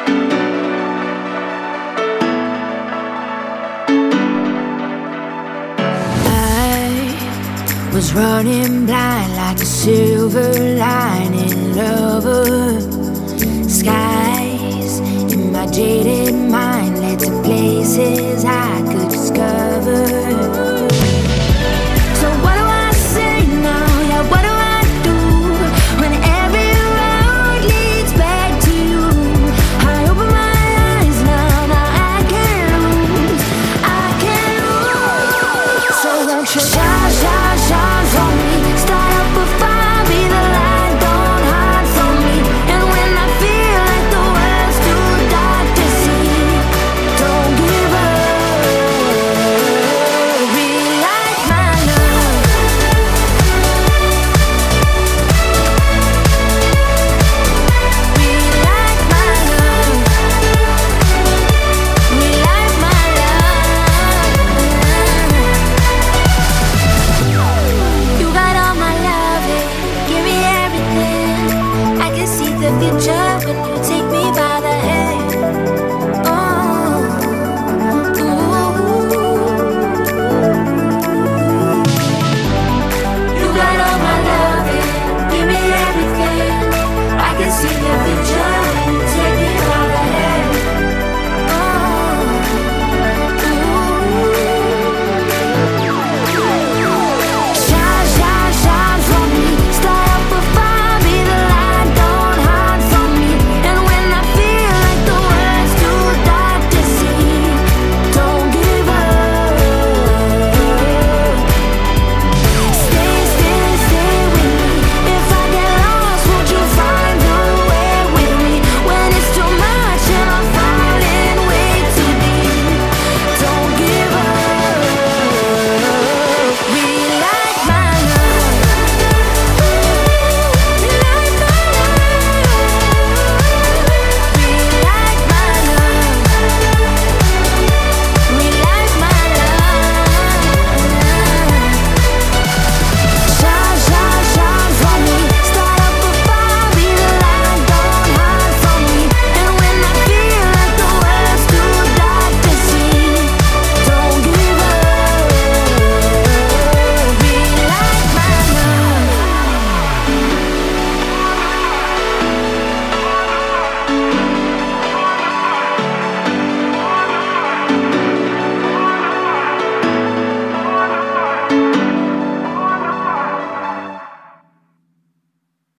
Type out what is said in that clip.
Was running blind like a silver lining lover. Skies in my jaded mind led to places I could discover. So what do I say now? Yeah, what do I do when every road leads back to you? I open my eyes now, I can't lose, I can't lose. So won't you shine, shine, shine for me? Start up a fire, be the light, don't hide from me. And when I feel like the world's too dark to see, don't give up. Relight my love. Relight my love. Relight my love. You got all my love, yeah. Give me everything. I can see the future when you take me